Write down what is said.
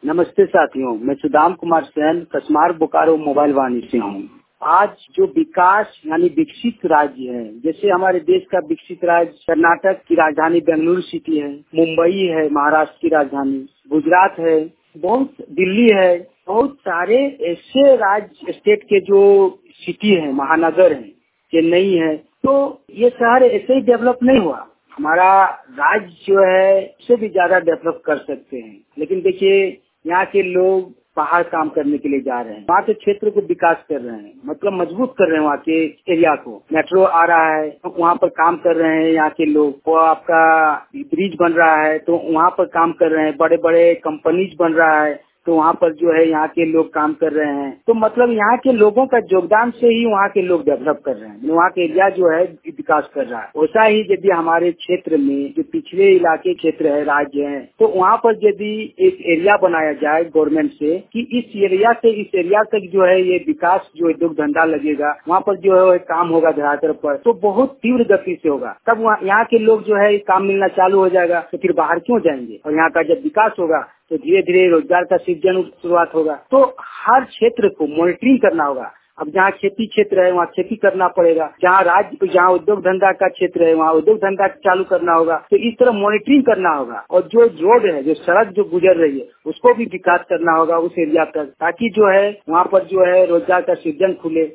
नमस्ते साथियों, मैं सुदाम कुमार सेन कसमार बोकारो मोबाइल वाणी से हूँ। आज जो विकास यानी विकसित राज्य है, जैसे हमारे देश का विकसित राज्य कर्नाटक की राजधानी बेंगलुरु सिटी है, मुंबई है महाराष्ट्र की राजधानी, गुजरात है, बहुत दिल्ली है, बहुत सारे ऐसे राज्य स्टेट के जो सिटी है, महानगर है, चेन्नई है, तो ये शहर ऐसे ही डेवलप नहीं हुआ। हमारा राज्य जो है उससे भी ज्यादा डेवलप कर सकते हैं, लेकिन देखिए यहाँ के लोग बाहर काम करने के लिए जा रहे हैं, वहाँ के क्षेत्र को विकास कर रहे हैं, मतलब मजबूत कर रहे हैं वहाँ के एरिया को। मेट्रो आ रहा है तो वहाँ पर काम कर रहे हैं यहाँ के लोग, वो आपका ब्रिज बन रहा है तो वहाँ पर काम कर रहे हैं, बड़े बड़े कंपनीज बन रहा है तो वहाँ पर जो है यहाँ के लोग काम कर रहे हैं। तो मतलब यहाँ के लोगों का योगदान से ही वहाँ के लोग डेवलप कर रहे हैं, वहाँ के एरिया जो है विकास कर रहा है। वैसा ही यदि हमारे क्षेत्र में जो पिछड़े इलाके क्षेत्र है, राज्य है, तो वहाँ पर यदि एक एरिया बनाया जाए गवर्नमेंट से कि इस एरिया से इस एरिया तक जो है ये विकास जो उद्योग धंधा लगेगा, वहाँ पर जो है काम होगा धरातल पर, तो बहुत तीव्र गति से होगा। तब यहाँ के लोग जो है काम मिलना चालू हो जाएगा, तो फिर बाहर क्यों जाएंगे। और यहाँ का जब विकास होगा तो धीरे धीरे रोजगार का सृजन शुरुआत होगा। तो हर क्षेत्र को मॉनिटरिंग करना होगा। अब जहाँ खेती क्षेत्र है वहाँ खेती करना पड़ेगा, जहाँ उद्योग धंधा का क्षेत्र है वहाँ उद्योग धंधा चालू करना होगा। तो इस तरह मॉनिटरिंग करना होगा और जो रोड है, जो सड़क जो गुजर रही है उसको भी विकास करना होगा उस एरिया तक, ताकि जो है वहाँ पर जो है रोजगार का सृजन खुले।